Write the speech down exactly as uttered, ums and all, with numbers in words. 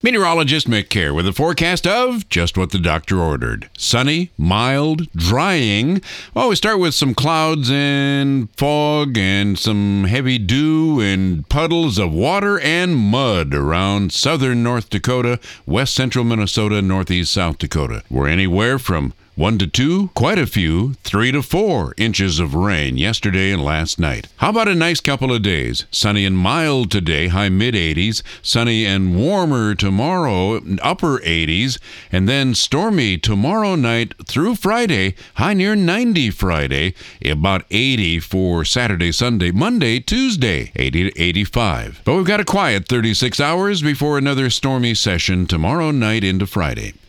Meteorologist Mick Kerr with a forecast of just what the doctor ordered. Sunny, mild, drying. Well, we start with some clouds and fog and some heavy dew and puddles of water and mud around southern North Dakota, west central Minnesota, northeast South Dakota. We're anywhere from one to two, quite a few, three to four inches of rain yesterday and last night. How about a nice couple of days? Sunny and mild today, high mid eighties. Sunny and warmer tomorrow, upper eighties. And then stormy tomorrow night through Friday, high near ninety Friday. About eighty for Saturday, Sunday, Monday, Tuesday, eighty to eighty-five. But we've got a quiet thirty-six hours before another stormy session tomorrow night into Friday.